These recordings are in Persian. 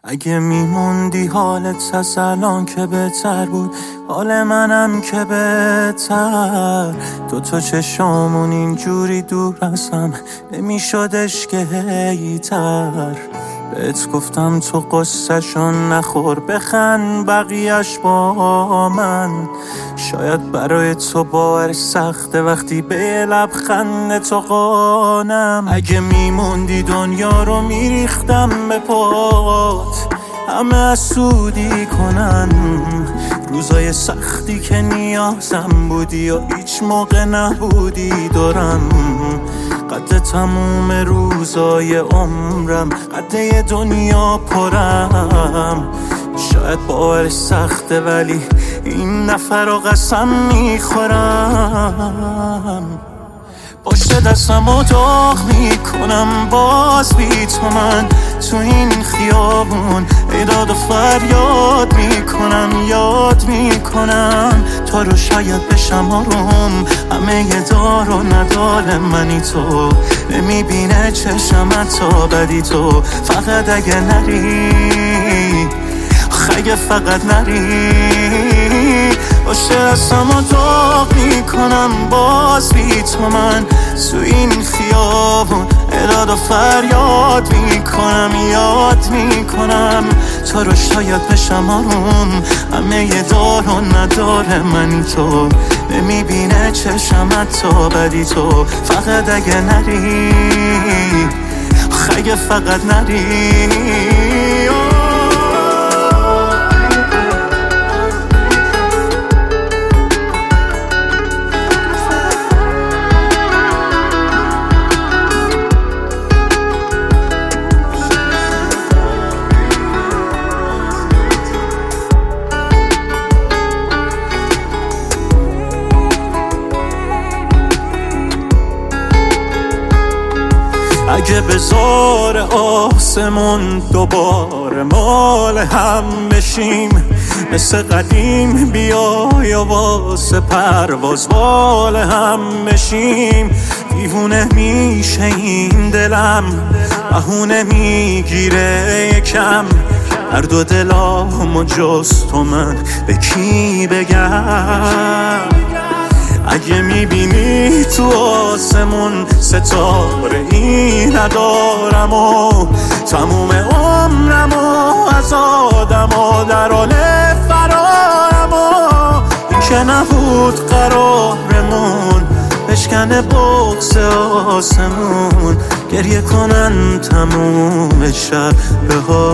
اگه میموندی حالت از الان که بهتر بود، حال منم که بهتر. دوتا چشامون اینجوری دور ازم نمیشدش که هیتر. بهت گفتم تو قصه‌شون نخور، بخند بقیه‌اش با من. شاید برای تو باور سخته وقتی به لبخند تو قانم. اگه میموندی دنیا رو میریختم به پات، همه حسودی کنن. روزای سختی که نیازم بودی و هیچ موقع نبودی دورم. قد تموم روزای عمرم، قد دنیا پرم. شاید باور سخته ولی این نفر رو قسم میخورم. پشت دستم رو داغ میکنم باز بی تو من تو این خیابون. ایداد و فریاد میکنم، یاد میکنم تا رو شاید بشم آروم. همه یه دار و ندار منی تو، نمیبینه چشم حتی بدی تو. فقط اگه نری، اگه فقط نری، پشت دستم رو داغ میکنم باز بی تو من تو این خیابون. ایداد و فریاد میکنم، یاد میکنم تا رو شاید بشم آروم. همه یه دار و نداره منی تو، نمیبینه چشم حتی بدی تو. فقط اگه نری، اگه فقط نری. اگه بزار آسمون دوباره مال هم بشیم، مثل قدیم بیای و واسه پرواز بال هم بشیم. دیوونه میشه این دلم، بهونه میگیره یکم. هر دو دلامو جز تو من به کی بگم؟ اگه میبینی تو آسمون ستاره ای ندارم و تموم عمرم و از آدم ها در حال فرارم و این که نبود قرارمون بشکنه بغض آسمون. گریه کنن تموم شب به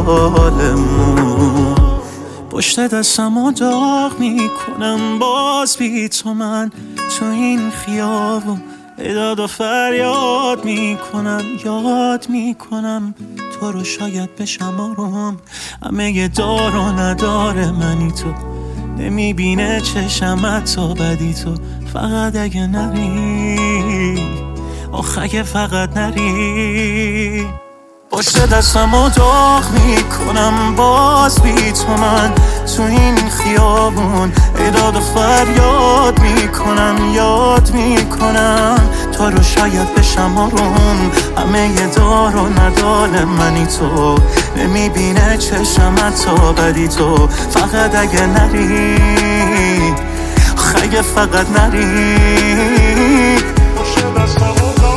حالمون. پشت دستم رو داغ میکنم باز بی تو من تو این خیابون. ایداد و فریاد میکنم، یاد میکنم تو رو شاید بشم آروم. همه یه دار و نداره منی تو، نمیبینه چشم حتی بدی تو. فقط اگه نری، اگه فقط نری. پشت دستم رو داغ میکنم باز بی تو من تو این خیابون. ایداد و فریاد میکنم، یاد میکنم تا رو شاید بشم آروم. همه یه دار و ندار منی تو، نمیبینه چشم حتی بدی تو. فقط اگه نری، اگه فقط نری. پشت دستم رو